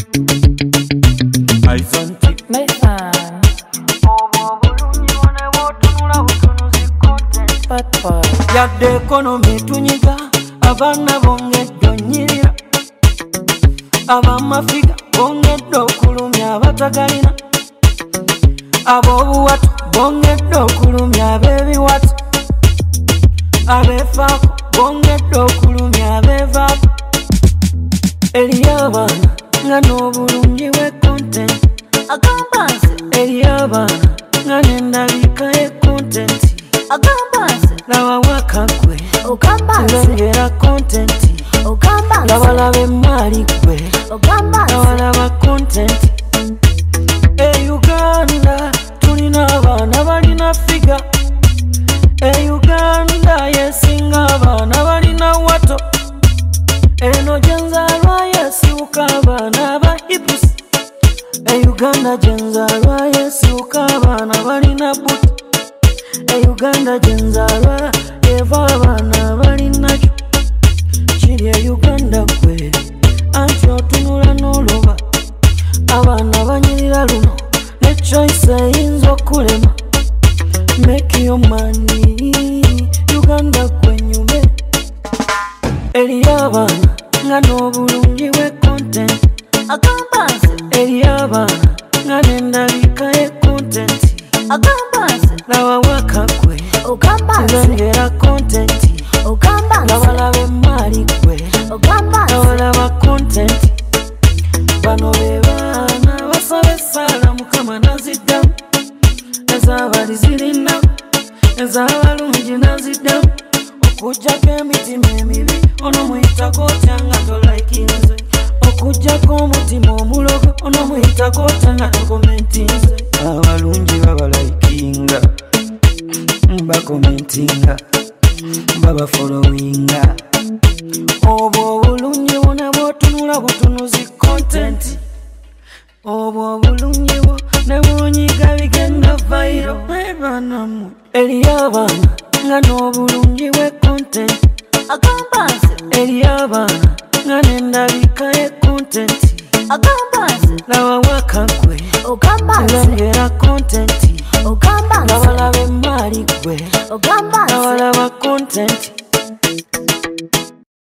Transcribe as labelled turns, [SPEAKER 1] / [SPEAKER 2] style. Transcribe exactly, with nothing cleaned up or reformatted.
[SPEAKER 1] Alfanti
[SPEAKER 2] Nathan Patpa
[SPEAKER 1] yadde ekonomi tunyiga abaana bongedde onyirira abamafiga bongedde okulumya abatagalina ab'obuwatu bongedde okulumya ab'ebiwatu abeefaako bongedde okulumya abeevaako eriyo abaana nga n'obulungi bwe content
[SPEAKER 2] agamba nze
[SPEAKER 1] eriyo abaana nga n'endabika ye content
[SPEAKER 2] agamba nze
[SPEAKER 1] laba wakagwe
[SPEAKER 2] ogamba nze
[SPEAKER 1] tulengera content
[SPEAKER 2] ogamba nze
[SPEAKER 1] labalaba emaali gwe
[SPEAKER 2] ogamba nze
[SPEAKER 1] labalaba content e Uganda tulina abaana balina figa e Uganda yesinga abaana balina wato eno gyenzalwa yesiuka abaana ba hips e Uganda gyenzalwa yesiuka abaana balina buti e Uganda gyenzalwa eva abaana balina kyo kiri e Uganda kweri anti otunula n'oloba abaana banyirira luno ne choice eyinza okulema make your money Uganda kwenyume eriyo abaana nga n'obulungi bwe content
[SPEAKER 2] agamba nze
[SPEAKER 1] eriyo abaana nga n'endabika ye content
[SPEAKER 2] agamba nze
[SPEAKER 1] laba wakagwe
[SPEAKER 2] ogamba nze
[SPEAKER 1] tulengera content
[SPEAKER 2] ogamba nze
[SPEAKER 1] labalaba emaali gwe
[SPEAKER 2] ogamba nze
[SPEAKER 1] labalaba content bano be baana basaba essaala mukama naziddamu ez'abali zirinamu ez'abalungi naziddamu okuggyako emitima emibi ono muyitako otya nga tolaikinze okuggyako omutima omulogo ono muyitako otya nga tokomentinze abalungi babalaikinga bakomentinga babafolowinga obwo obulungi bwona bwotunula butunuzi content obwo obulungi bwo ne bwonyiga bigenda vairo ebanamu eriyo abaana nga n'obulungi bwe content
[SPEAKER 2] agamba nze
[SPEAKER 1] eriyo abaana nga n'endabika ye content
[SPEAKER 2] agamba nze
[SPEAKER 1] laba wakagwe
[SPEAKER 2] ogamba nze
[SPEAKER 1] tulengera content
[SPEAKER 2] ogamba nze
[SPEAKER 1] labalaba emaali gwe
[SPEAKER 2] ogamba nze
[SPEAKER 1] labalaba content